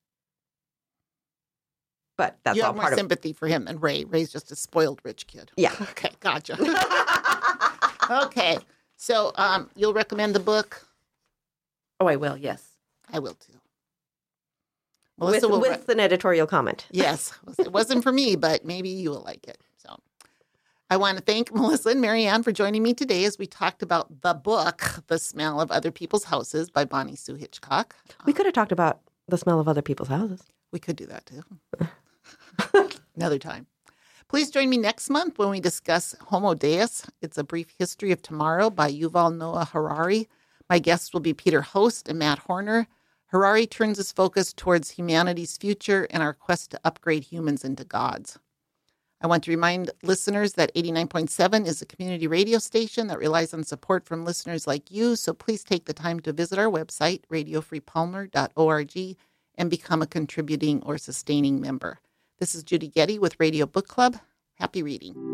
But that's you all have more part of sympathy for him than Ray. Ray's just a spoiled rich kid. Yeah. Okay, gotcha. Okay. So, um, you'll recommend the book? Oh, I will, yes. I will, too. with, Melissa will with an editorial comment. Yes, it wasn't for me, but maybe you will like it. So I want to thank Melissa and Marianne for joining me today as we talked about the book, The Smell of Other People's Houses by Bonnie Sue Hitchcock. We could have talked about the smell of other people's houses. We could do that too. Another time. Please join me next month when we discuss Homo Deus. It's a brief history of tomorrow by Yuval Noah Harari. My guests will be Peter Host and Matt Horner. Harari turns his focus towards humanity's future and our quest to upgrade humans into gods. I want to remind listeners that eighty-nine point seven is a community radio station that relies on support from listeners like you, so please take the time to visit our website, radio free palmer dot org, and become a contributing or sustaining member. This is Judy Getty with Radio Book Club. Happy reading.